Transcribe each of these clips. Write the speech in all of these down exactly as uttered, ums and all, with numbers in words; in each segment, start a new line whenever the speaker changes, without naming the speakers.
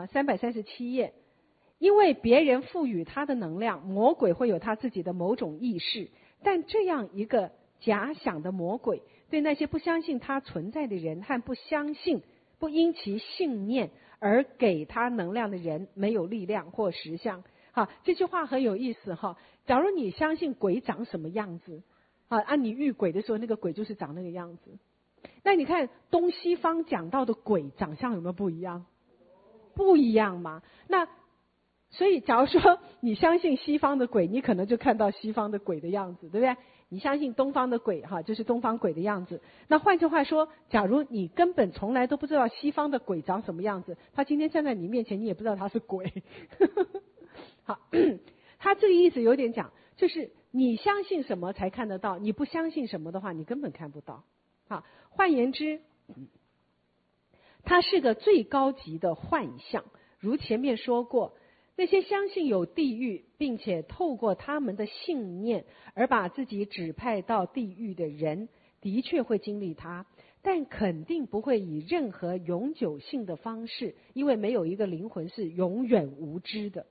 哈，三百三十七页。因为别人赋予他的能量，魔鬼会有他自己的某种意识，但这样一个假想的魔鬼，对那些不相信他存在的人和不相信、不因其信念而给他能量的人，没有力量或实相。好，这句话很有意思哈。假如你相信鬼长什么样子，啊，按你遇鬼的时候，那个鬼就是长那个样子。那你看东西方讲到的鬼长相有没有不一样？不一样嘛。那所以假如说你相信西方的鬼，你可能就看到西方的鬼的样子，对不对？你相信东方的鬼哈，就是东方鬼的样子。那换句话说，假如你根本从来都不知道西方的鬼长什么样子，他今天站在你面前，你也不知道他是鬼。好，他这个意思有点讲，就是你相信什么才看得到，你不相信什么的话，你根本看不到。好，换言之，它是个最高级的幻象。如前面说过，那些相信有地狱，并且透过他们的信念而把自己指派到地狱的人，的确会经历它，但肯定不会以任何永久性的方式，因为没有一个灵魂是永远无知的。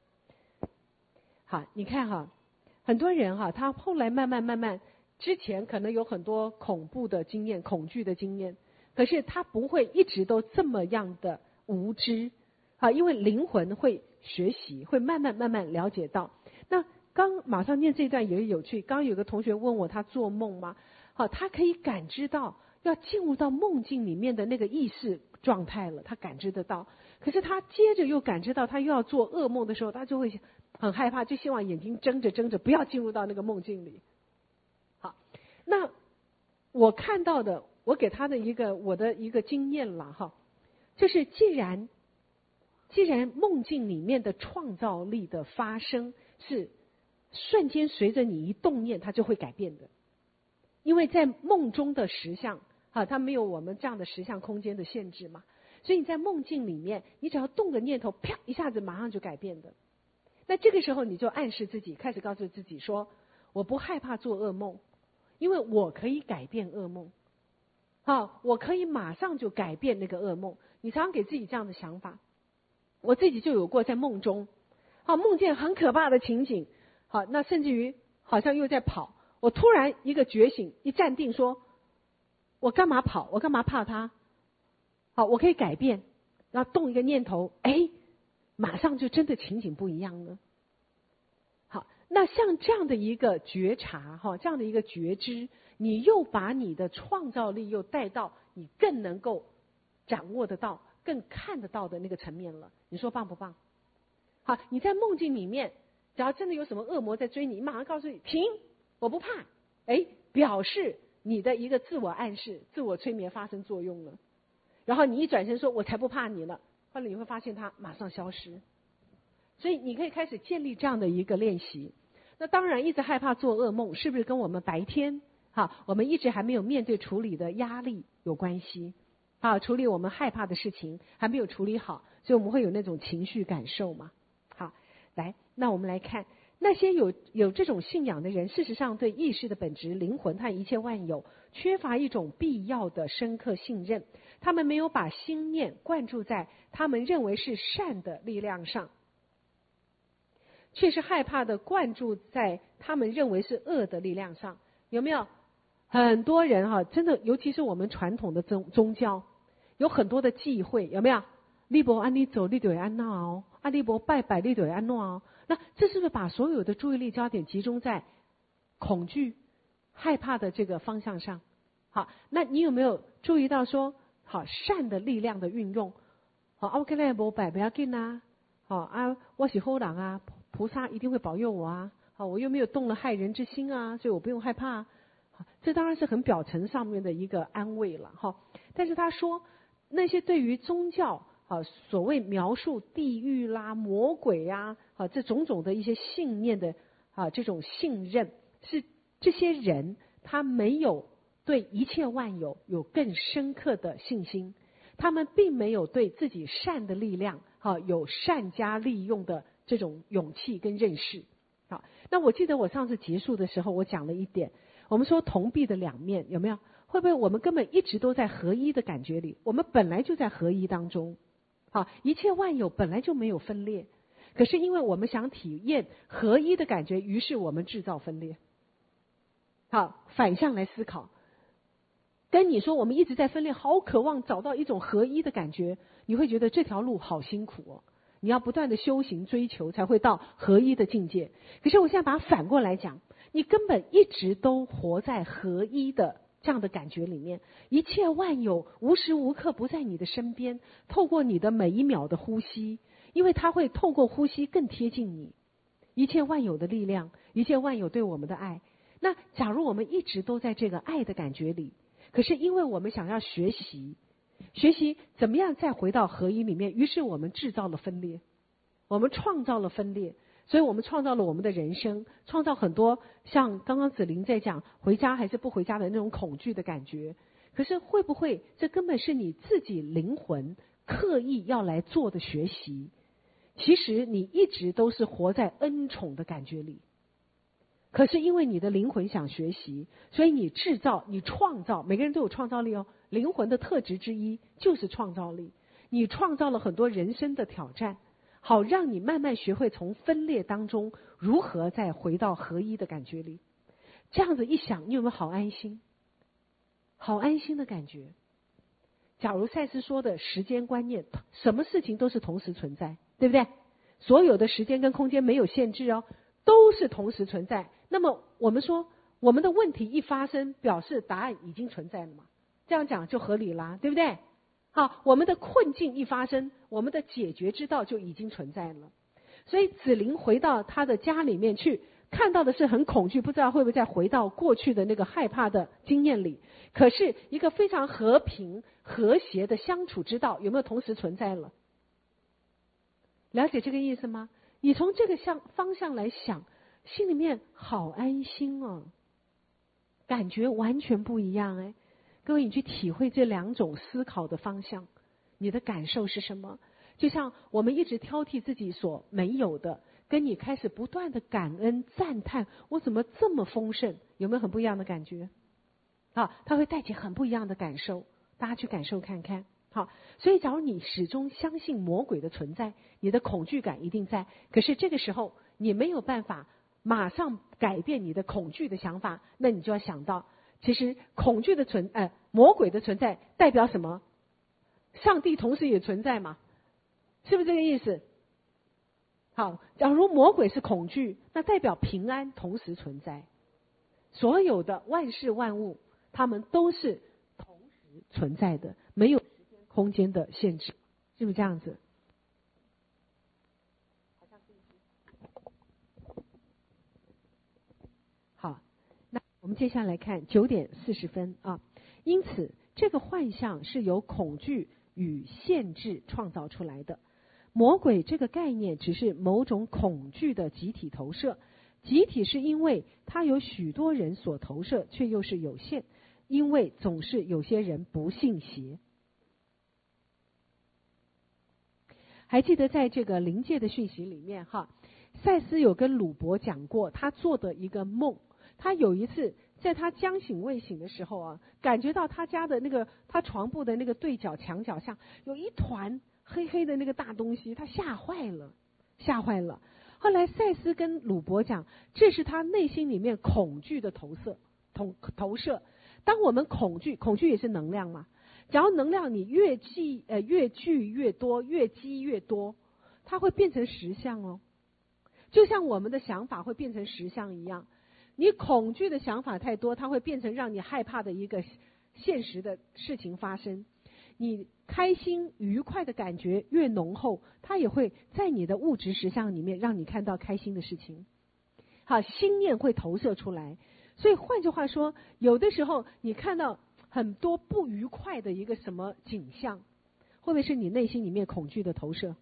好，你看哈，很多人哈，他后来慢慢慢慢，之前可能有很多恐怖的经验、恐惧的经验，可是他不会一直都这么样的无知。好，因为灵魂会学习，会慢慢慢慢了解到。那刚马上念这段也有趣，刚有个同学问我他做梦吗？好，他可以感知到要进入到梦境里面的那个意识状态了，他感知得到。可是他接着又感知到他又要做噩梦的时候，他就会很害怕，就希望眼睛睁着睁着不要进入到那个梦境里。好，那我看到的，我给他的一个我的一个经验了哈，就是既然既然梦境里面的创造力的发生是瞬间随着你一动念它就会改变的，因为在梦中的实相啊，它没有我们这样的实相空间的限制嘛，所以你在梦境里面，你只要动个念头，啪一下子马上就改变的。那这个时候你就暗示自己，开始告诉自己说，我不害怕做噩梦，因为我可以改变噩梦。好，我可以马上就改变那个噩梦。你常常给自己这样的想法。我自己就有过在梦中，好，梦见很可怕的情景，好，那甚至于好像又在跑，我突然一个觉醒，一站定说，我干嘛跑？我干嘛怕他？好，我可以改变，然后动一个念头，哎，马上就真的情景不一样了。好，那像这样的一个觉察，哈，这样的一个觉知，你又把你的创造力又带到你更能够掌握得到、更看得到的那个层面了，你说棒不棒？好，你在梦境里面，假如真的有什么恶魔在追你，你马上告诉你停，我不怕，哎，表示你的一个自我暗示、自我催眠发生作用了。然后你一转身说，我才不怕你了，后来你会发现它马上消失。所以你可以开始建立这样的一个练习。那当然，一直害怕做噩梦，是不是跟我们白天哈，我们一直还没有面对处理的压力有关系？啊，处理我们害怕的事情还没有处理好，所以我们会有那种情绪感受嘛。好，来，那我们来看那些有有这种信仰的人，事实上对意识的本质、灵魂和一切万有缺乏一种必要的深刻信任，他们没有把心念灌注在他们认为是善的力量上，却是害怕的灌注在他们认为是恶的力量上。有没有很多人哈、啊，真的，尤其是我们传统的宗宗教，有很多的忌讳，有没有？你不按你走，你就会按那哦；啊，你不拜拜，你就会按那哦。那这是不是把所有的注意力焦点集中在恐惧、害怕的这个方向上？好，那你有没有注意到说，好善的力量的运用？好，啊，我跟来不拜不要紧啊，好啊，我是好人啊，菩萨一定会保佑我啊。好，我又没有动了害人之心啊，所以我不用害怕。这当然是很表层上面的一个安慰了哈。但是他说，那些对于宗教啊，所谓描述地狱啦、魔鬼呀、啊，这种种的一些信念的啊这种信任，是这些人他没有对一切万有有更深刻的信心，他们并没有对自己善的力量啊有善加利用的这种勇气跟认识。好，那我记得我上次结束的时候，我讲了一点，我们说铜币的两面，有没有？会不会我们根本一直都在合一的感觉里？我们本来就在合一当中。 好，一切万有本来就没有分裂，可是因为我们想体验合一的感觉，于是我们制造分裂。好，反向来思考，跟你说我们一直在分裂，好渴望找到一种合一的感觉，你会觉得这条路好辛苦哦，你要不断的修行追求才会到合一的境界。可是我现在把它反过来讲，你根本一直都活在合一的这样的感觉里面，一切万有无时无刻不在你的身边，透过你的每一秒的呼吸，因为它会透过呼吸更贴近你，一切万有的力量，一切万有对我们的爱。那假如我们一直都在这个爱的感觉里，可是因为我们想要学习学习怎么样再回到合一里面，于是我们制造了分裂，我们创造了分裂，所以我们创造了我们的人生，创造很多像刚刚子琳在讲回家还是不回家的那种恐惧的感觉。可是会不会这根本是你自己灵魂刻意要来做的学习？其实你一直都是活在恩宠的感觉里，可是因为你的灵魂想学习，所以你制造你创造，每个人都有创造力哦，灵魂的特质之一就是创造力。你创造了很多人生的挑战，好让你慢慢学会从分裂当中如何再回到合一的感觉里。这样子一想，你有没有好安心？好安心的感觉。假如赛斯说的时间观念，什么事情都是同时存在，对不对？所有的时间跟空间没有限制哦，都是同时存在。那么我们说我们的问题一发生，表示答案已经存在了嘛，这样讲就合理啦，对不对？好，我们的困境一发生，我们的解决之道就已经存在了。所以子琳回到他的家里面去，看到的是很恐惧，不知道会不会再回到过去的那个害怕的经验里。可是一个非常和平和谐的相处之道有没有同时存在了？了解这个意思吗？你从这个向方向来想，心里面好安心哦，感觉完全不一样哎。各位，你去体会这两种思考的方向，你的感受是什么？就像我们一直挑剔自己所没有的，跟你开始不断的感恩赞叹，我怎么这么丰盛，有没有很不一样的感觉？好，它会带起很不一样的感受，大家去感受看看。好，所以假如你始终相信魔鬼的存在，你的恐惧感一定在。可是这个时候你没有办法马上改变你的恐惧的想法，那你就要想到，其实恐惧的存呃魔鬼的存在代表什么？上帝同时也存在嘛，是不是这个意思？好，假如魔鬼是恐惧，那代表平安同时存在。所有的万事万物，它们都是同时存在的，没有时间空间的限制，是不是这样子？好，那我们接下来看九点四十分啊。因此，这个幻象是由恐惧与限制创造出来的。魔鬼这个概念只是某种恐惧的集体投射，集体是因为它有许多人所投射，却又是有限，因为总是有些人不信邪。还记得在这个灵界的讯息里面哈，赛斯有跟鲁伯讲过他做的一个梦。他有一次在他将醒未醒的时候啊，感觉到他家的那个他床铺的那个对角墙角上有一团黑黑的那个大东西，他吓坏了，吓坏了。后来赛斯跟鲁伯讲，这是他内心里面恐惧的投射，投投射。当我们恐惧，恐惧也是能量嘛。假如能量你越积呃越聚越多，越积越多，它会变成实相哦。就像我们的想法会变成实相一样，你恐惧的想法太多，它会变成让你害怕的一个现实的事情发生。你开心愉快的感觉越浓厚，它也会在你的物质实相里面让你看到开心的事情。好，心念会投射出来。所以换句话说，有的时候你看到很多不愉快的一个什么景象，会不会是你内心里面恐惧的投射？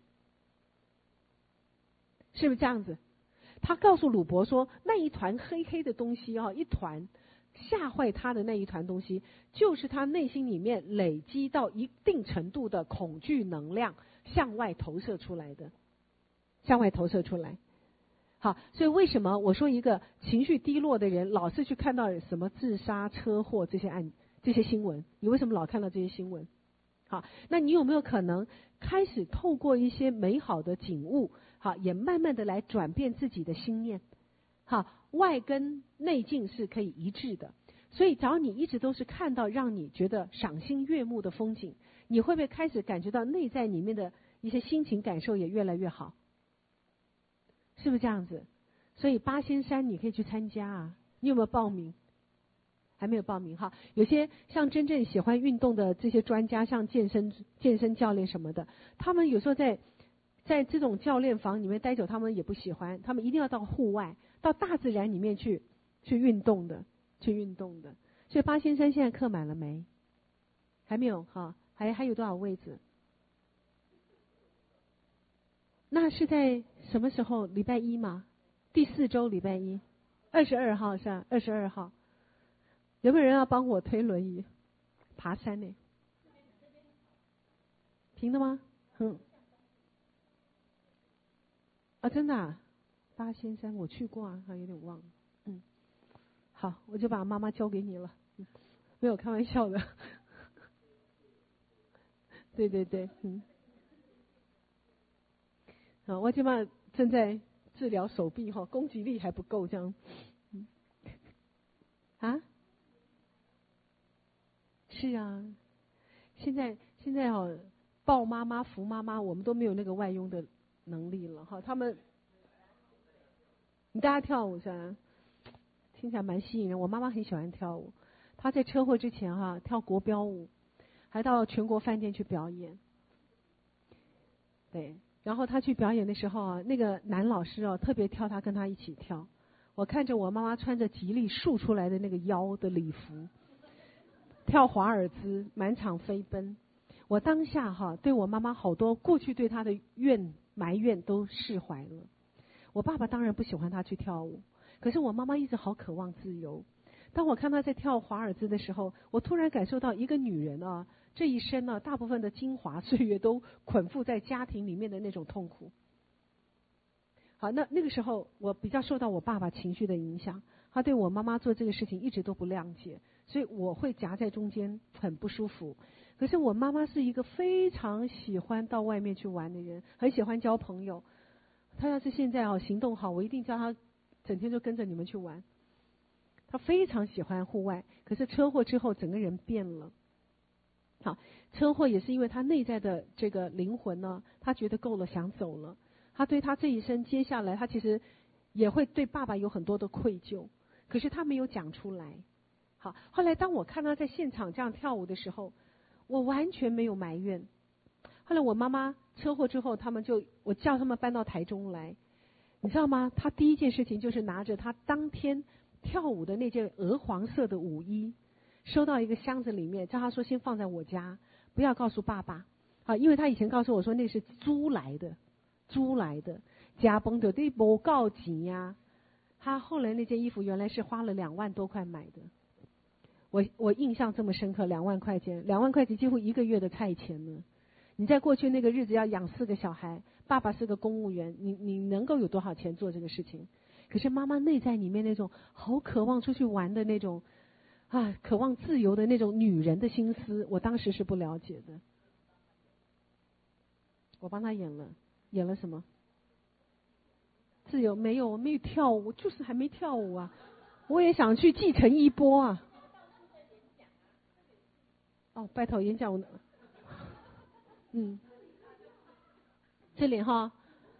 是不是这样子？他告诉鲁伯说，那一团黑黑的东西啊，一团吓坏他的那一团东西，就是他内心里面累积到一定程度的恐惧能量向外投射出来的，向外投射出来。好，所以为什么我说一个情绪低落的人老是去看到什么自杀、车祸这些案、这些新闻？你为什么老看到这些新闻？ 好，那你有没有可能开始透过一些美好的景物，好，也慢慢的来转变自己的心念？好，外跟内境是可以一致的。所以只要你一直都是看到让你觉得赏心悦目的风景，你会不会开始感觉到内在里面的一些心情感受也越来越好？是不是这样子？所以八仙山你可以去参加啊，你有没有报名？还没有报名哈。有些像真正喜欢运动的这些专家，像健身健身教练什么的，他们有时候在在这种教练房里面待久，他们也不喜欢，他们一定要到户外，到大自然里面去去运动的，去运动的。所以八仙山现在课满了没？还没有哈，还还有多少位置？那是在什么时候？礼拜一吗？第四周礼拜一，二十二号是吧？二十二号，有没有人要帮我推轮椅爬山呢？平的吗？嗯。啊，真的啊？八仙山我去过啊，还有点忘了。嗯，好，我就把妈妈交给你了。嗯，没有开玩笑的。对对对，嗯。啊，我起码正在治疗手臂哈，攻击力还不够这样。嗯。啊？是啊，现在现在哦，抱妈妈扶妈妈，我们都没有那个外佣的能力了哈。他们，你大家跳舞是吧？听起来蛮吸引人。我妈妈很喜欢跳舞，她在车祸之前哈跳国标舞，还到全国饭店去表演。对，然后她去表演的时候啊，那个男老师哦特别挑她跟她一起跳。我看着我妈妈穿着吉利竖出来的那个腰的礼服，跳华尔兹，满场飞奔。我当下哈对我妈妈好多过去对她的怨埋怨都释怀了。我爸爸当然不喜欢她去跳舞，可是我妈妈一直好渴望自由。当我看她在跳华尔兹的时候，我突然感受到一个女人啊，这一生呢、啊，大部分的精华岁月都捆缚在家庭里面的那种痛苦。好，那那个时候我比较受到我爸爸情绪的影响，他对我妈妈做这个事情一直都不谅解，所以我会夹在中间很不舒服。可是我妈妈是一个非常喜欢到外面去玩的人，很喜欢交朋友。她要是现在哦行动好，我一定叫她整天就跟着你们去玩。她非常喜欢户外，可是车祸之后整个人变了。好，车祸也是因为她内在的这个灵魂呢，她觉得够了，想走了。她对她这一生接下来，她其实也会对爸爸有很多的愧疚，可是她没有讲出来。好，后来当我看她在现场这样跳舞的时候，我完全没有埋怨。后来我妈妈车祸之后，他们就我叫他们搬到台中来，你知道吗？她第一件事情就是拿着她当天跳舞的那件鹅黄色的舞衣，收到一个箱子里面，叫她说先放在我家，不要告诉爸爸。啊，因为她以前告诉我说那是租来的，租来的，家崩的对不告急呀。她后来那件衣服原来是花了两万多块买的。我我印象这么深刻，两万块钱，两万块钱几乎一个月的菜钱呢。你在过去那个日子要养四个小孩，爸爸是个公务员，你你能够有多少钱做这个事情？可是妈妈内在里面那种好渴望出去玩的那种啊，渴望自由的那种女人的心思，我当时是不了解的。我帮她演了，演了什么？自由没有，没有跳舞，就是还没跳舞啊。我也想去继承衣钵啊。哦，拜托演讲，嗯，这里哈，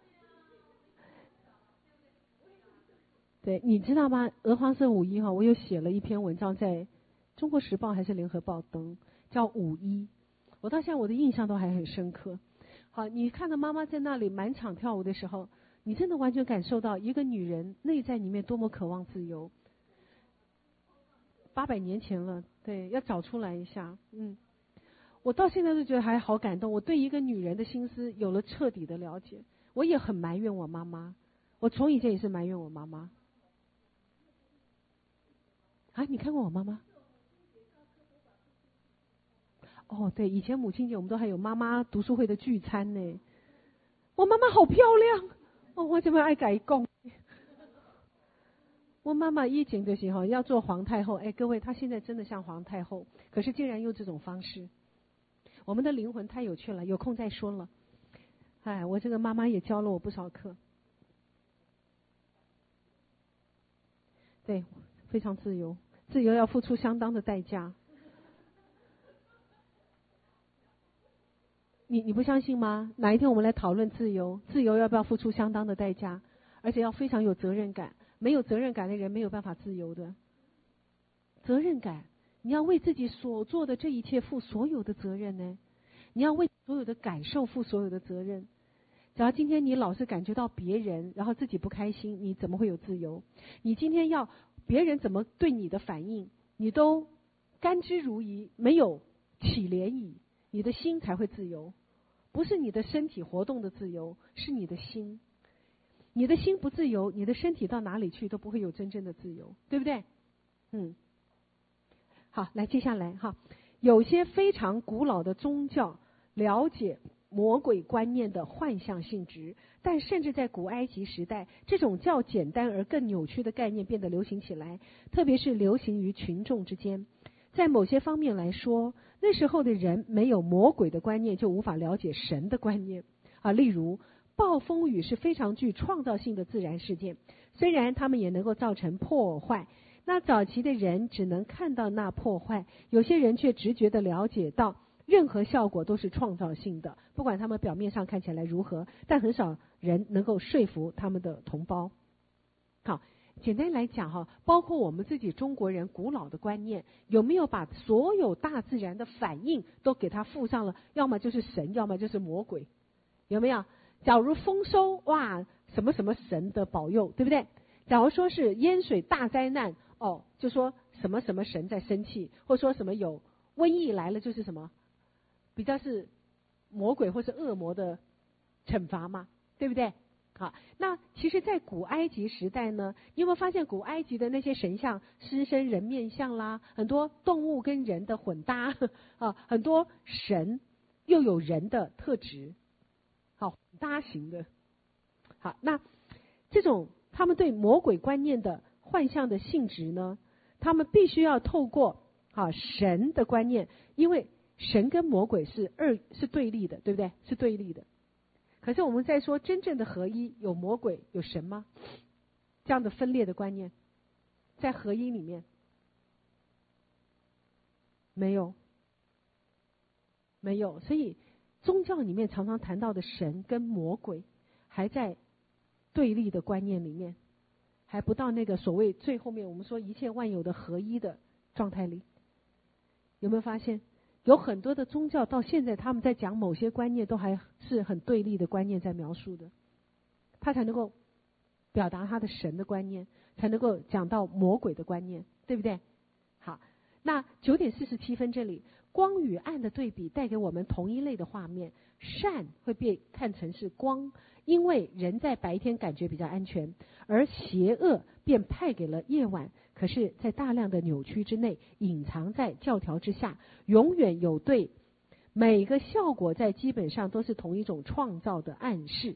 对，你知道吗？鹅黄色舞衣哈，我有写了一篇文章在中国时报还是联合报登，叫舞衣。我到现在我的印象都还很深刻。好，你看到妈妈在那里满场跳舞的时候，你真的完全感受到一个女人内在里面多么渴望自由。八百年前了，对，要找出来一下，嗯。我到现在都觉得还好感动，我对一个女人的心思有了彻底的了解。我也很埋怨我妈妈，我从以前也是埋怨我妈妈。啊，你看过我妈妈？哦，对，以前母亲节我们都还有妈妈读书会的聚餐呢。我妈妈好漂亮，哦，我怎么爱改供？我妈妈一讲就是哈要做皇太后，哎，各位，她现在真的像皇太后，可是竟然用这种方式。 我们的灵魂太有趣了，有空再说了。哎，我这个妈妈也教了我不少课。对，非常自由，自由要付出相当的代价。你你不相信吗？哪一天我们来讨论自由，自由要不要付出相当的代价，而且要非常有责任感。没有责任感的人没有办法自由的。责任感，你要为自己所做的这一切负所有的责任呢。你要为所有的感受负所有的责任。只要今天你老是感觉到别人，然后自己不开心，你怎么会有自由？你今天要别人怎么对你的反应，你都甘之如饴，没有起涟漪，你的心才会自由。不是你的身体活动的自由，是你的心。你的心不自由，你的身体到哪里去都不会有真正的自由，对不对？嗯。好，来接下来哈，有些非常古老的宗教了解魔鬼观念的幻象性质，但甚至在古埃及时代，这种较简单而更扭曲的概念变得流行起来，特别是流行于群众之间。在某些方面来说，那时候的人没有魔鬼的观念，就无法了解神的观念啊。例如，暴风雨是非常具创造性的自然事件，虽然它们也能够造成破坏。那早期的人只能看到那破坏，有些人却直觉地了解到任何效果都是创造性的，不管他们表面上看起来如何，但很少人能够说服他们的同胞。好，简单来讲哈，包括我们自己中国人古老的观念，有没有把所有大自然的反应都给它附上了，要么就是神，要么就是魔鬼，有没有？假如丰收，哇，什么什么神的保佑，对不对？假如说是淹水大灾难，哦，就说什么什么神在生气，或说什么有瘟疫来了，就是什么比较是魔鬼或是恶魔的惩罚嘛，对不对？好，那其实在古埃及时代呢，你有没有发现古埃及的那些神像狮身人面像啦，很多动物跟人的混搭啊，很多神又有人的特质，好，混搭型的。好，那这种他们对魔鬼观念的幻象的性质呢，他们必须要透过啊神的观念，因为神跟魔鬼是二是对立的，对不对？是对立的。可是我们在说真正的合一，有魔鬼有神吗？这样的分裂的观念，在合一里面没有，没有。所以宗教里面常常谈到的神跟魔鬼，还在对立的观念里面，还不到那个所谓最后面我们说一切万有的合一的状态里。有没有发现有很多的宗教到现在他们在讲某些观念都还是很对立的观念在描述的，他才能够表达他的神的观念，才能够讲到魔鬼的观念，对不对？好，那九点四十七分这里，光与暗的对比带给我们同一类的画面，善会被看成是光，因为人在白天感觉比较安全，而邪恶便派给了夜晚，可是在大量的扭曲之内，隐藏在教条之下，永远有对每个效果在基本上都是同一种创造的暗示。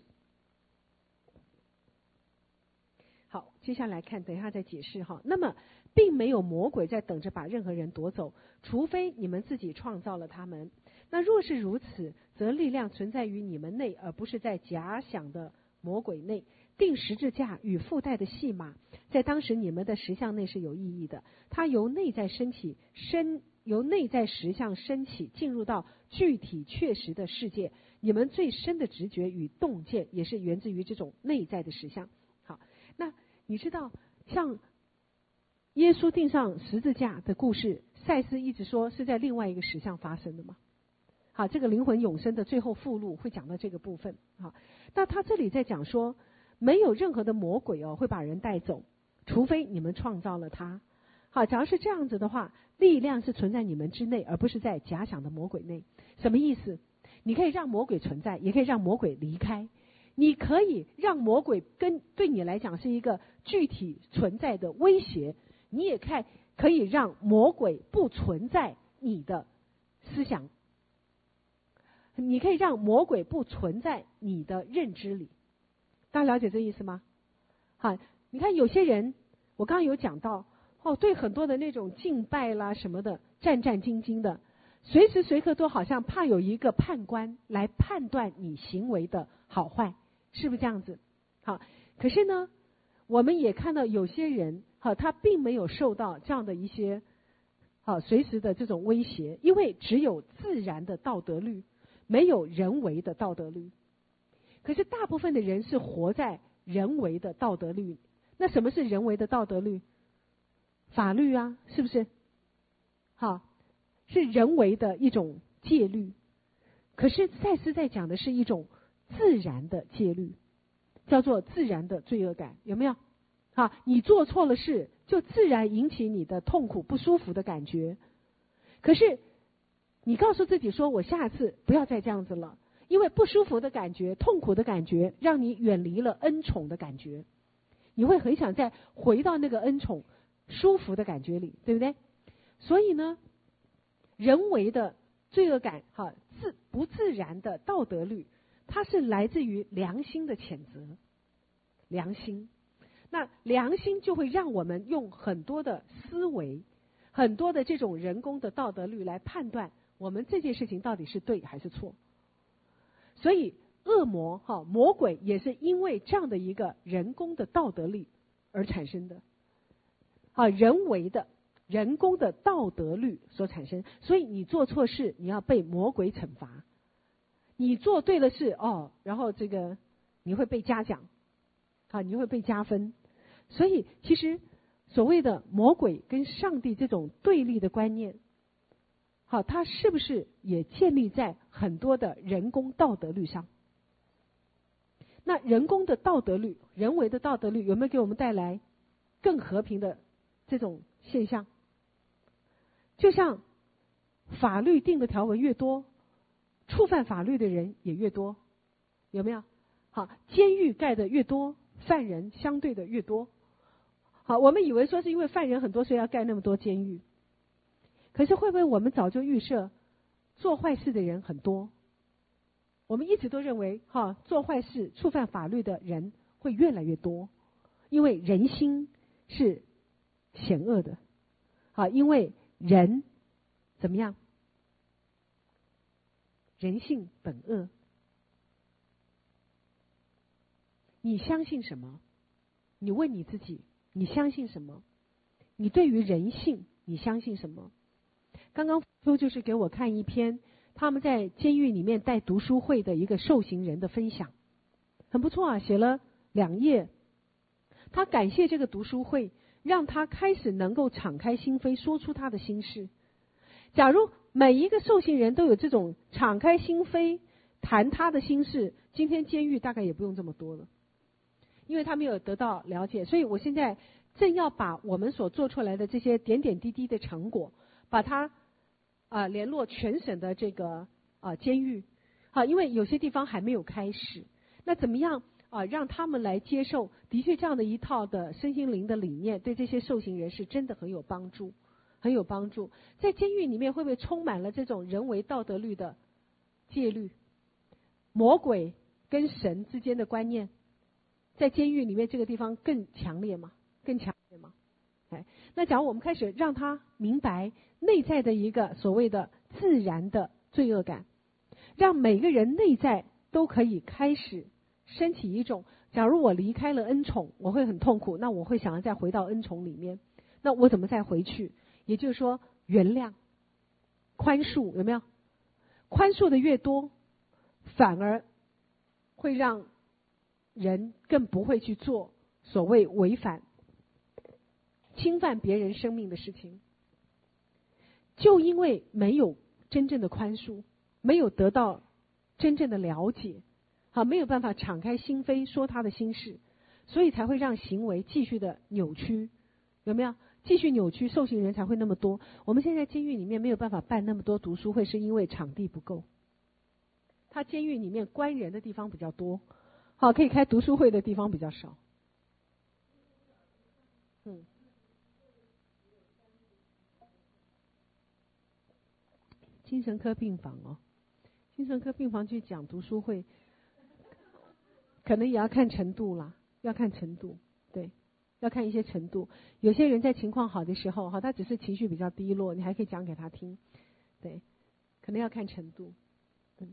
好，接下来看，等一下再解释哈。那么并没有魔鬼在等着把任何人夺走，除非你们自己创造了他们。那若是如此，则力量存在于你们内，而不是在假想的魔鬼内。定十字架与附带的戏码，在当时你们的实相内是有意义的。它由内在升起，升由内在实相升起，进入到具体确实的世界。你们最深的直觉与洞见，也是源自于这种内在的实相。好，那你知道像耶稣钉上十字架的故事，赛斯一直说是在另外一个实相发生的吗？好，这个灵魂永生的最后附录会讲到这个部分。好，那他这里在讲说，没有任何的魔鬼哦会把人带走，除非你们创造了他。好，假如是这样子的话，力量是存在你们之内，而不是在假想的魔鬼内。什么意思？你可以让魔鬼存在，也可以让魔鬼离开。你可以让魔鬼跟对你来讲是一个具体存在的威胁，你也看可以让魔鬼不存在你的思想，你可以让魔鬼不存在你的认知里。大家了解这意思吗？好，你看有些人，我刚刚有讲到哦，对很多的那种敬拜啦什么的战战兢兢的， 随时随刻都好像怕有一个判官来判断你行为的好坏，是不是这样子？好，可是呢，我们也看到有些人，好，他并没有受到这样的一些，好，随时的这种威胁，因为只有自然的道德律，没有人为的道德律。可是大部分的人是活在人为的道德律。那什么是人为的道德律？法律啊，是不是？好，是人为的一种戒律。可是赛斯在讲的是一种自然的戒律，叫做自然的罪恶感，有没有？好，你做错了事，就自然引起你的痛苦不舒服的感觉。可是你告诉自己说，我下次不要再这样子了，因为不舒服的感觉、痛苦的感觉让你远离了恩宠的感觉，你会很想再回到那个恩宠舒服的感觉里，对不对？所以呢，人为的罪恶感，哈，自不自然的道德律，它是来自于良心的谴责。良心，那良心就会让我们用很多的思维，很多的这种人工的道德律来判断我们这件事情到底是对还是错。所以恶魔哈魔鬼也是因为这样的一个人工的道德律而产生的，啊，人为的人工的道德律所产生。所以你做错事，你要被魔鬼惩罚；你做对了事，哦，然后这个你会被嘉奖，啊，你会被加分。所以其实所谓的魔鬼跟上帝这种对立的观念，好，它是不是也建立在很多的人工道德律上？那人工的道德律、人为的道德律有没有给我们带来更和平的这种现象？就像法律定的条文越多，触犯法律的人也越多，有没有？好，监狱盖的越多，犯人相对的越多。好，我们以为说是因为犯人很多，所以要盖那么多监狱。可是会不会我们早就预设做坏事的人很多？我们一直都认为哈，做坏事触犯法律的人会越来越多，因为人心是险恶的。好，因为人怎么样？人性本恶。你相信什么？你问你自己，你相信什么？你对于人性你相信什么？刚刚都就是给我看一篇他们在监狱里面带读书会的一个受刑人的分享，很不错啊，写了两页。他感谢这个读书会，让他开始能够敞开心扉，说出他的心事。假如每一个受刑人都有这种敞开心扉谈他的心事，今天监狱大概也不用这么多了，因为他没有得到了解。所以我现在正要把我们所做出来的这些点点滴滴的成果，把它啊、呃、联络全省的这个啊、呃、监狱，好、啊，因为有些地方还没有开始，那怎么样啊、呃、让他们来接受？的确，这样的一套的身心灵的理念，对这些受刑人是真的很有帮助，很有帮助。在监狱里面会不会充满了这种人为道德律的戒律？魔鬼跟神之间的观念，在监狱里面这个地方更强烈吗？更强烈吗？哎，那假如我们开始让他明白内在的一个所谓的自然的罪恶感，让每个人内在都可以开始升起一种，假如我离开了恩宠，我会很痛苦，那我会想要再回到恩宠里面，那我怎么再回去？也就是说，原谅、宽恕，有没有？宽恕的越多，反而会让人更不会去做所谓违反、侵犯别人生命的事情。就因为没有真正的宽恕，没有得到真正的了解，好，没有办法敞开心扉说他的心事，所以才会让行为继续的扭曲，有没有？继续扭曲，受刑人才会那么多。我们现在监狱里面没有办法办那么多读书会，是因为场地不够。他监狱里面关人的地方比较多，好，可以开读书会的地方比较少。嗯，精神科病房哦，精神科病房去讲读书会，可能也要看程度啦，要看程度，对，要看一些程度。有些人在情况好的时候，哈，他只是情绪比较低落，你还可以讲给他听，对。 可能要看程度，嗯，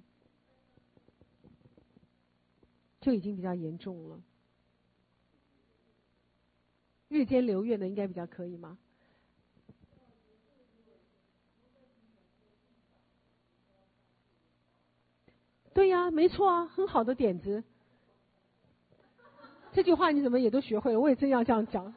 就已经比较严重了。日间流月的应该比较可以吗？对呀，没错啊，很好的点子。这句话你怎么也都学会了？我也真要这样讲。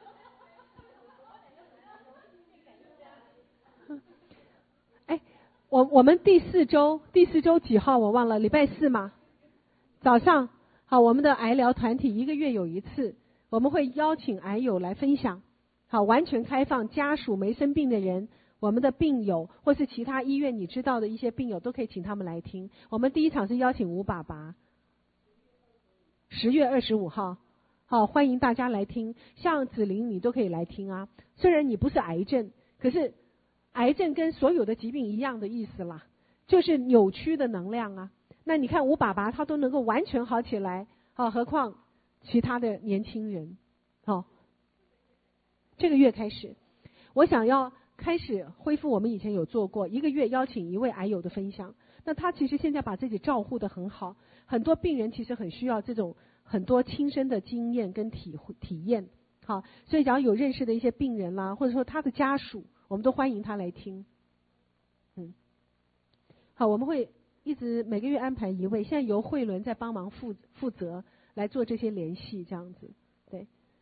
哎，我我们第四周第四周几号我忘了，礼拜四吗？早上好，我们的癌疗团体一个月有一次，我们会邀请癌友来分享，好，完全开放，家属没生病的人，我们的病友或是其他医院你知道的一些病友都可以请他们来听。我们第一场是邀请吴爸爸，十月二十五号，好，欢迎大家来听，像子玲你都可以来听啊。虽然你不是癌症，可是癌症跟所有的疾病一样的意思啦，就是扭曲的能量啊。那你看吴爸爸他都能够完全好起来，啊，何况其他的年轻人，好，这个月开始，我想要开始恢复我们以前有做过一个月邀请一位癌友的分享。那他其实现在把自己照顾得很好，很多病人其实很需要这种很多亲身的经验跟体体验，好，所以只要有认识的一些病人啦，或者说他的家属，我们都欢迎他来听。嗯，好，我们会一直每个月安排一位，现在由慧伦在帮忙负负责来做这些联系，这样子，对。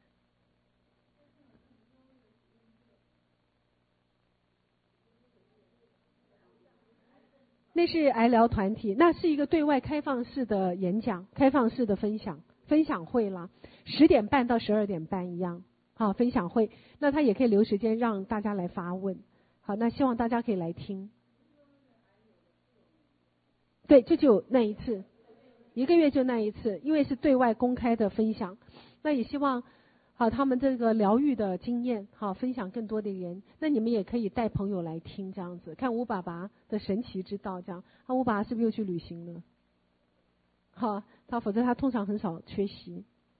那是癌疗团体，那是一个对外开放式的演讲，开放式的分享分享会啦，十点半到十二点半一样，好，分享会，那他也可以留时间让大家来发问，好，那希望大家可以来听。对，这就那一次，一个月就那一次，因为是对外公开的分享，那也希望好他们这个疗愈的经验，好分享更多的人。那你们也可以带朋友来听，这样子看吴爸爸的神奇之道，这样。啊，吴爸爸是不是又去旅行了？好，他否则他通常很少缺席。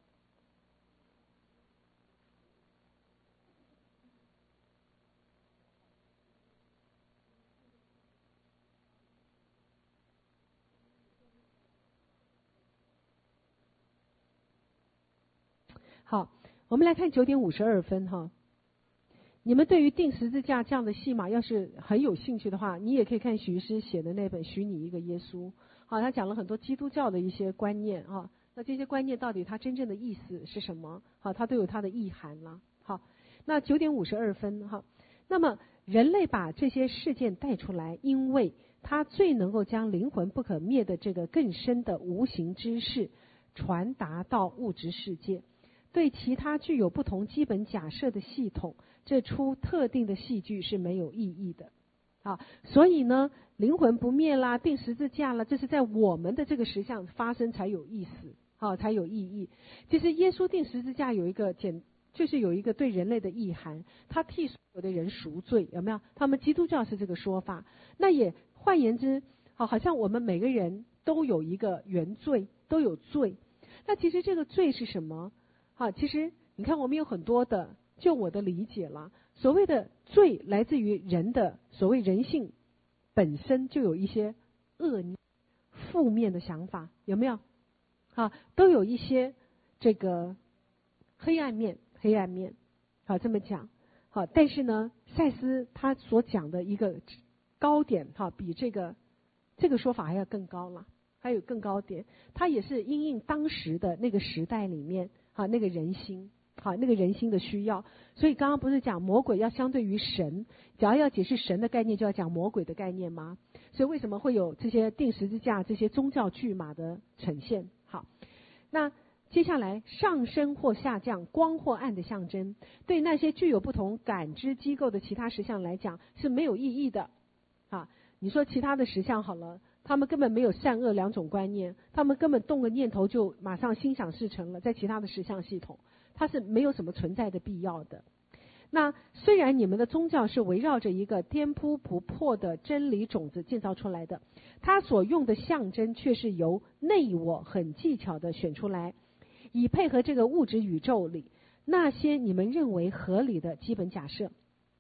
好，我们来看九点五十二分哈。你们对于定十字架这样的戏码要是很有兴趣的话，你也可以看许医师写的那本《许你一个耶稣》。好，他讲了很多基督教的一些观念啊，那这些观念到底它真正的意思是什么？好，它都有它的意涵了。好，那九点五十二分哈，那么人类把这些事件带出来，因为它最能够将灵魂不可灭的这个更深的无形知识传达到物质世界。对其他具有不同基本假设的系统，这出特定的戏剧是没有意义的。啊，所以呢，灵魂不灭啦，定十字架啦，这是在我们的这个实相发生才有意思，啊，才有意义。其实耶稣定十字架有一个简，就是有一个对人类的意涵，他替所有的人赎罪，有没有？他们基督教是这个说法。那也换言之，好，好像我们每个人都有一个原罪，都有罪。那其实这个罪是什么？好，其实你看，我们有很多的，就我的理解啦，所谓的罪来自于人的所谓人性本身就有一些恶念、负面的想法，有没有？啊，都有一些这个黑暗面，黑暗面，好这么讲，好，但是呢，赛斯他所讲的一个高点，哈，比这个这个说法还要更高了，还有更高点，他也是因应当时的那个时代里面。好，那个人心，好，那个人心的需要，所以刚刚不是讲魔鬼要相对于神，只要要解释神的概念，就要讲魔鬼的概念吗？所以为什么会有这些定十字架、这些宗教巨码的呈现？好，那接下来上升或下降、光或暗的象征，对那些具有不同感知机构的其他实相来讲是没有意义的。啊，你说其他的实相好了。他们根本没有善恶两种观念，他们根本动个念头就马上心想事成了，在其他的实相系统，它是没有什么存在的必要的。那虽然你们的宗教是围绕着一个颠扑不破的真理种子建造出来的，它所用的象征却是由内我很技巧的选出来，以配合这个物质宇宙里那些你们认为合理的基本假设。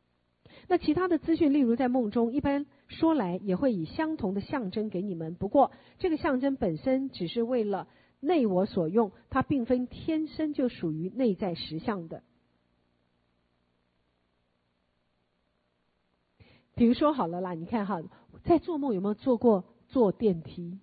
那其他的资讯，例如在梦中，一般说来也会以相同的象征给你们，不过这个象征本身只是为了内我所用，它并非天生就属于内在实相的。比如说好了啦，你看哈，在做梦有没有做过坐电梯？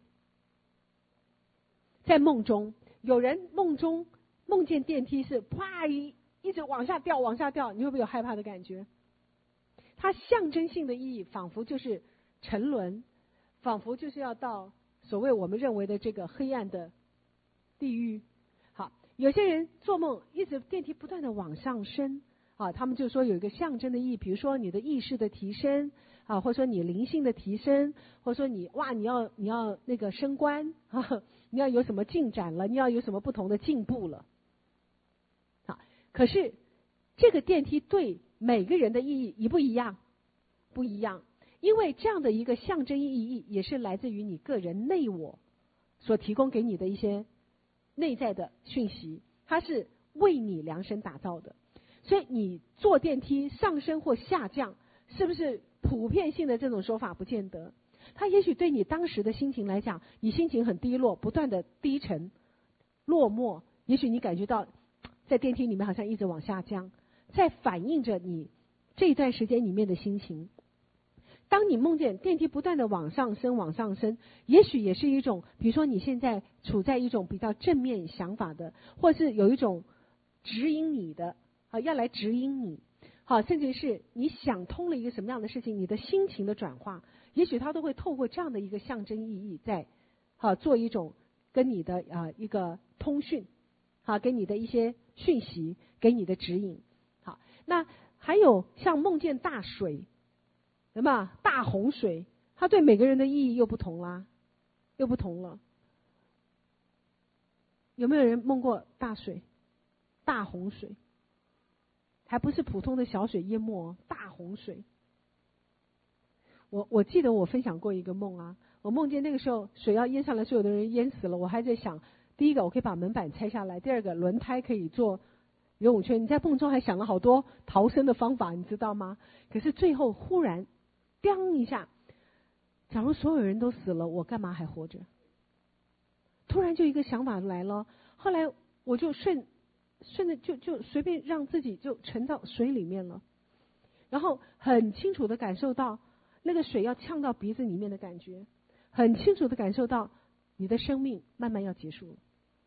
在梦中，有人梦中梦见电梯是啪一一直往下掉往下掉，你会不会有害怕的感觉？它象征性的意义仿佛就是沉沦，仿佛就是要到所谓我们认为的这个黑暗的地狱。好，有些人做梦一直电梯不断的往上升啊，他们就说有一个象征的意义，比如说你的意识的提升啊，或者说你灵性的提升，或者说你哇你要你要那个升官啊，你要有什么进展了，你要有什么不同的进步了。好，可是这个电梯对每个人的意义一不一样？不一样，因为这样的一个象征意义也是来自于你个人内我所提供给你的一些内在的讯息，它是为你量身打造的。所以你坐电梯上升或下降，是不是普遍性的这种说法？不见得。它也许对你当时的心情来讲，你心情很低落，不断的低沉落寞，也许你感觉到在电梯里面好像一直往下降，在反映着你这一段时间里面的心情。当你梦见电梯不断的往上升往上升，也许也是一种，比如说你现在处在一种比较正面想法的，或是有一种指引你的啊，要来指引你，好，甚至是你想通了一个什么样的事情，你的心情的转化，也许它都会透过这样的一个象征意义在好做一种跟你的啊一个通讯，好，给你的一些讯息，给你的指引。好，那还有像梦见大水，对吧？大洪水，它对每个人的意义又不同啦，又不同了。有没有人梦过大水、大洪水？还不是普通的小水淹没，大洪水。我我记得我分享过一个梦啊，我梦见那个时候水要淹上来，所有的人淹死了，我还在想，第一个我可以把门板拆下来，第二个轮胎可以做游泳圈。你在梦中还想了好多逃生的方法，你知道吗？可是最后忽然叮一下，假如所有人都死了，我干嘛还活着？突然就一个想法来了，后来我就顺顺着就就随便让自己就沉到水里面了，然后很清楚的感受到那个水要呛到鼻子里面的感觉，很清楚的感受到你的生命慢慢要结束了。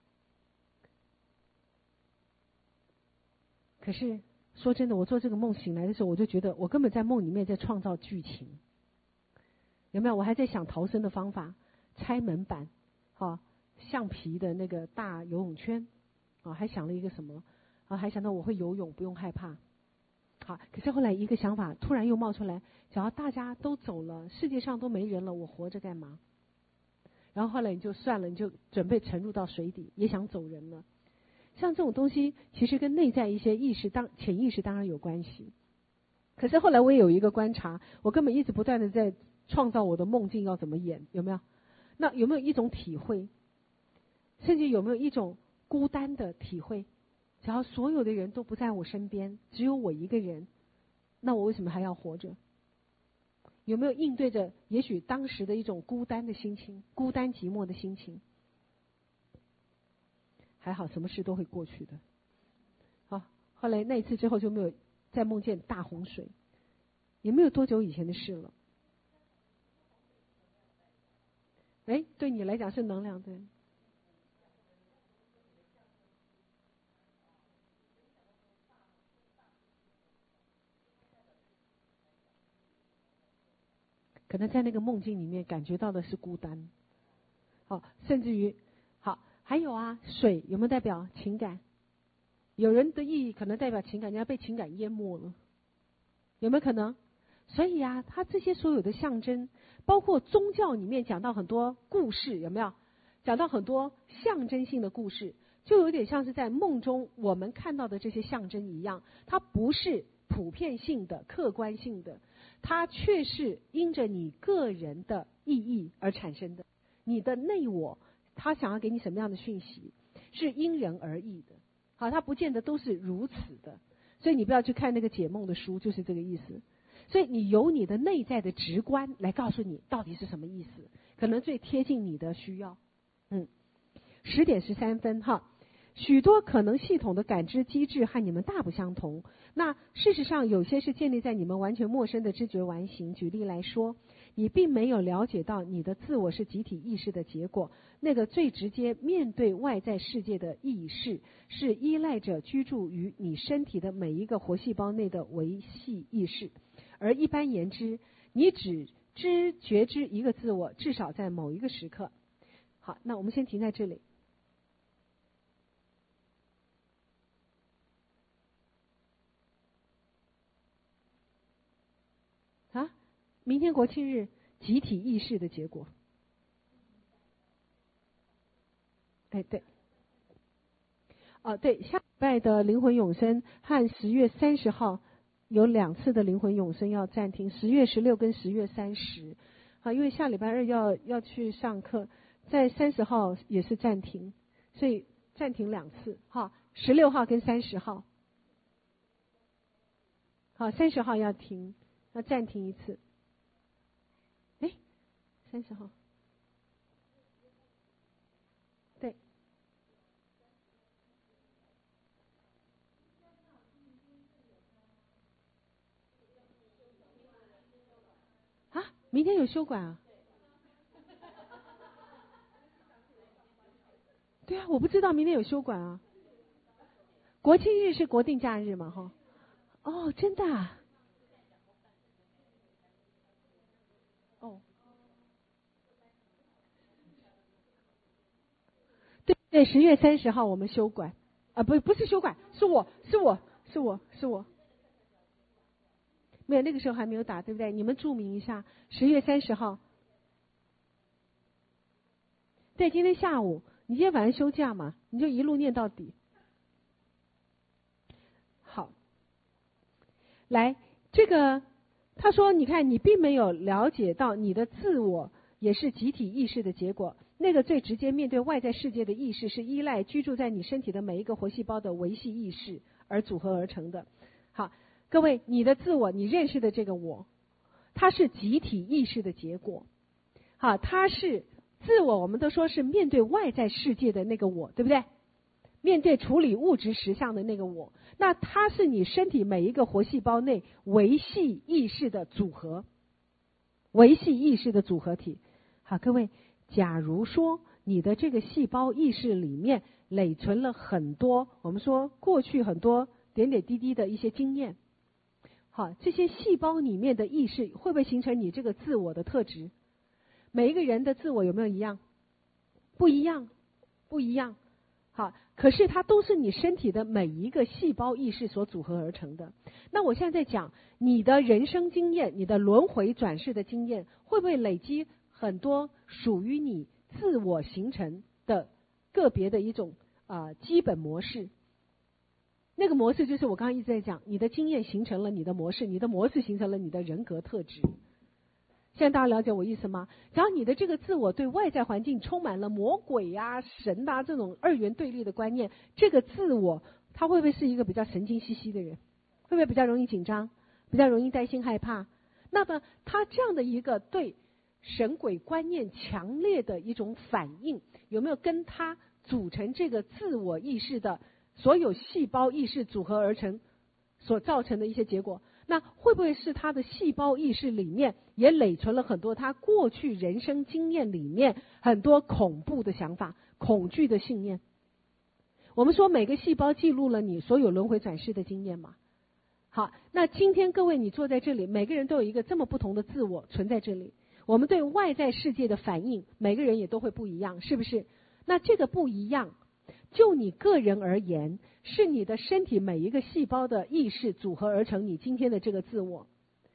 可是说真的，我做这个梦醒来的时候，我就觉得我根本在梦里面在创造剧情，有没有？我还在想逃生的方法，拆门板，啊，橡皮的那个大游泳圈，啊，还想了一个什么，啊，还想到我会游泳，不用害怕。好，可是后来一个想法突然又冒出来，只要大家都走了，世界上都没人了，我活着干嘛？然后后来你就算了，你就准备沉入到水底，也想走人了。像这种东西，其实跟内在一些意识当潜意识当然有关系。可是后来我也有一个观察，我根本一直不断的在创造我的梦境要怎么演，有没有？那有没有一种体会，甚至有没有一种孤单的体会？只要所有的人都不在我身边，只有我一个人，那我为什么还要活着？有没有应对着也许当时的一种孤单的心情，孤单寂寞的心情？还好，什么事都会过去的。好，后来那一次之后就没有再梦见大洪水，也没有多久以前的事了。哎，对你来讲是能量，对。可能在那个梦境里面感觉到的是孤单，好，甚至于，好，还有啊，水有没有代表情感？有人的意义可能代表情感，人家被情感淹没了，有没有可能？所以啊，他这些所有的象征，包括宗教里面讲到很多故事，有没有？讲到很多象征性的故事，就有点像是在梦中我们看到的这些象征一样，它不是普遍性的、客观性的，它却是因着你个人的意义而产生的。你的内我，他想要给你什么样的讯息，是因人而异的。好，它不见得都是如此的，所以你不要去看那个解梦的书，就是这个意思。 所以你由你的内在的直观来告诉你到底是什么意思，可能最贴近你的需要。嗯，十点十三分哈。许多可能系统的感知机制和你们大不相同，那事实上有些是建立在你们完全陌生的知觉完形。举例来说，你并没有了解到你的自我是集体意识的结果，那个最直接面对外在世界的意识是依赖着居住于你身体的每一个活细胞内的维系意识，而一般言之，你只知觉知一个自我，至少在某一个时刻。好，那我们先停在这里。啊，明天国庆日，集体意识的结果。哎，对，哦，对，下礼拜的灵魂永生和十月三十号有两次的灵魂永生要暂停，十月十六跟十月三十。好，因为下礼拜二要要去上课，在三十号也是暂停，所以暂停两次。哈，十六号跟三十号。好，三十号要停，要暂停一次。哎，三十号，对。啊，明天有休馆啊？对啊，我不知道明天有休馆啊。国庆日是国定假日嘛？哈。哦，真的啊？哦。对对，十月三十号我们休馆，啊，不不是休馆，是我是我是我是我，没有，那个时候还没有打，对不对？你们注明一下，十月三十号。对，今天下午，你今天晚上休假嘛，你就一路念到底。好，来，这个他说，你看，你并没有了解到你的自我也是集体意识的结果。那个最直接面对外在世界的意识是依赖居住在你身体的每一个活细胞的维系意识而组合而成的。好，各位，你的自我，你认识的这个我，它是集体意识的结果。好，它是自我，我们都说是面对外在世界的那个我，对不对？面对处理物质实相的那个我，那它是你身体每一个活细胞内维系意识的组合，维系意识的组合体。好，各位，假如说你的这个细胞意识里面累存了很多，我们说过去很多点点滴滴的一些经验，好，这些细胞里面的意识会不会形成你这个自我的特质？每一个人的自我有没有一样？不一样，不一样。好，可是它都是你身体的每一个细胞意识所组合而成的。那我现在在讲你的人生经验，你的轮回转世的经验，会不会累积很多属于你自我形成的个别的一种啊、呃、基本模式？那个模式就是我刚刚一直在讲，你的经验形成了你的模式，你的模式形成了你的人格特质。现在大家了解我意思吗？只要你的这个自我对外在环境充满了魔鬼呀、啊、神啊这种二元对立的观念，这个自我他会不会是一个比较神经兮兮的人？会不会比较容易紧张，比较容易担心害怕？那么他这样的一个对神鬼观念强烈的一种反应，有没有跟他组成这个自我意识的所有细胞意识组合而成所造成的一些结果？那会不会是他的细胞意识里面也累存了很多他过去人生经验里面很多恐怖的想法、恐惧的信念？我们说每个细胞记录了你所有轮回转世的经验嘛。好，那今天各位你坐在这里，每个人都有一个这么不同的自我存在这里，我们对外在世界的反应，每个人也都会不一样，是不是？那这个不一样，就你个人而言，是你的身体每一个细胞的意识组合而成你今天的这个自我。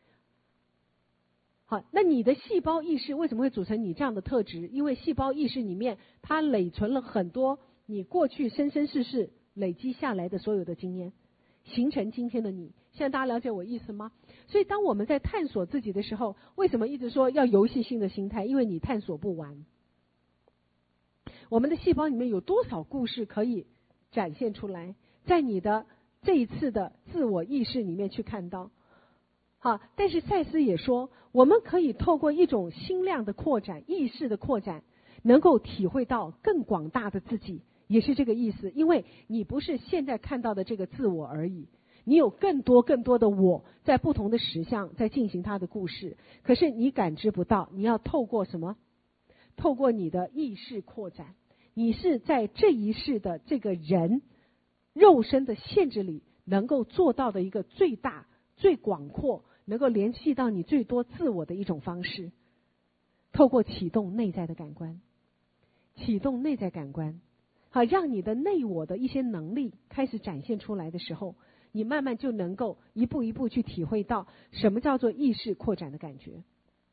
好，那你的细胞意识为什么会组成你这样的特质？因为细胞意识里面它累存了很多你过去生生世世累积下来的所有的经验，形成今天的你。现在大家了解我意思吗？所以当我们在探索自己的时候，为什么一直说要游戏性的心态？因为你探索不完。我们的细胞里面有多少故事可以展现出来，在你的这一次的自我意识里面去看到。 好，但是赛斯也说，我们可以透过一种心量的扩展、意识的扩展，能够体会到更广大的自己，也是这个意思。因为你不是现在看到的这个自我而已，你有更多更多的我在不同的实相在进行他的故事，可是你感知不到，你要透过什么？透过你的意识扩展，你是在这一世的这个人肉身的限制里能够做到的一个最大、最广阔，能够联系到你最多自我的一种方式。透过启动内在的感官，启动内在感官，好，让你的内我的一些能力开始展现出来的时候，你慢慢就能够一步一步去体会到什么叫做意识扩展的感觉。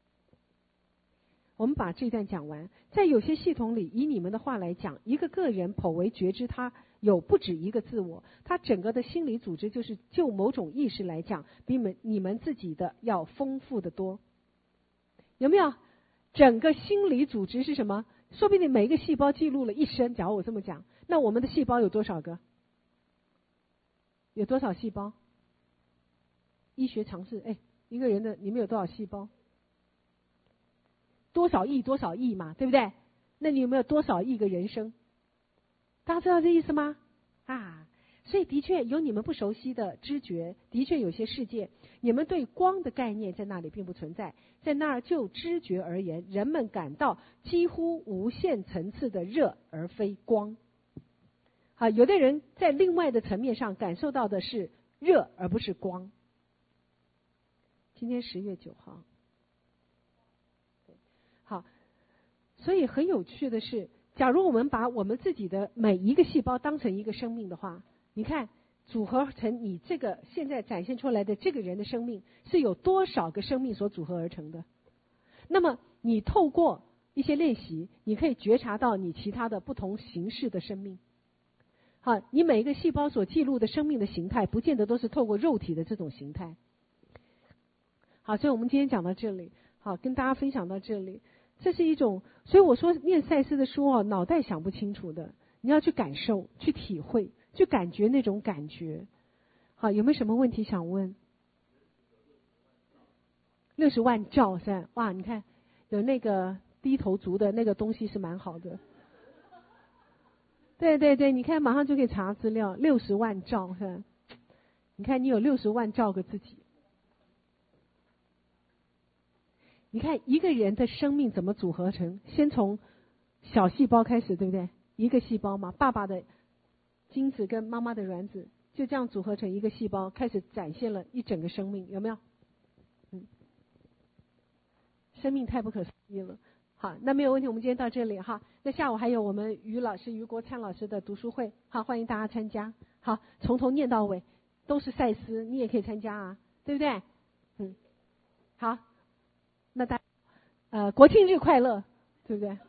我们把这段讲完，在有些系统里，以你们的话来讲，一个个人颇为觉知他有不止一个自我，他整个的心理组织就是就某种意识来讲，比你们你们自己的要丰富得多。有没有？整个心理组织是什么？说不定每一个细胞记录了一生。假如我这么讲，那我们的细胞有多少个？有多少细胞？医学常识，哎，一个人的里面有多少细胞？多少亿多少亿嘛，对不对？那你有没有多少亿个人生？大家知道这意思吗？啊，所以的确有你们不熟悉的知觉，的确有些世界，你们对光的概念在那里并不存在，在那儿就知觉而言，人们感到几乎无限层次的热而非光。啊，有的人在另外的层面上感受到的是热而不是光。今天十月九号。好，所以很有趣的是，假如我们把我们自己的每一个细胞当成一个生命的话，你看组合成你这个现在展现出来的这个人的生命是有多少个生命所组合而成的。那么你透过一些练习，你可以觉察到你其他的不同形式的生命。好，你每一个细胞所记录的生命的形态，不见得都是透过肉体的这种形态。好，所以我们今天讲到这里，好，跟大家分享到这里。这是一种，所以我说念赛斯的书哦，脑袋想不清楚的，你要去感受、去体会、去感觉那种感觉。好，有没有什么问题想问？六十万兆是吧？哇，你看有那个低头族的那个东西是蛮好的。对对对，你看马上就可以查资料，六十万兆是吧？你看你有六十万兆个自己。你看一个人的生命怎么组合成？先从小细胞开始，对不对？一个细胞嘛，爸爸的精子跟妈妈的卵子就这样组合成一个细胞，开始展现了一整个生命，有没有？嗯，生命太不可思议了。好，那没有问题，我们今天到这里哈。那下午还有我们于老师、于国灿老师的读书会，好，欢迎大家参加。好，从头念到尾都是赛斯，你也可以参加啊，对不对？嗯，好。那大，呃，国庆日快乐，对不对？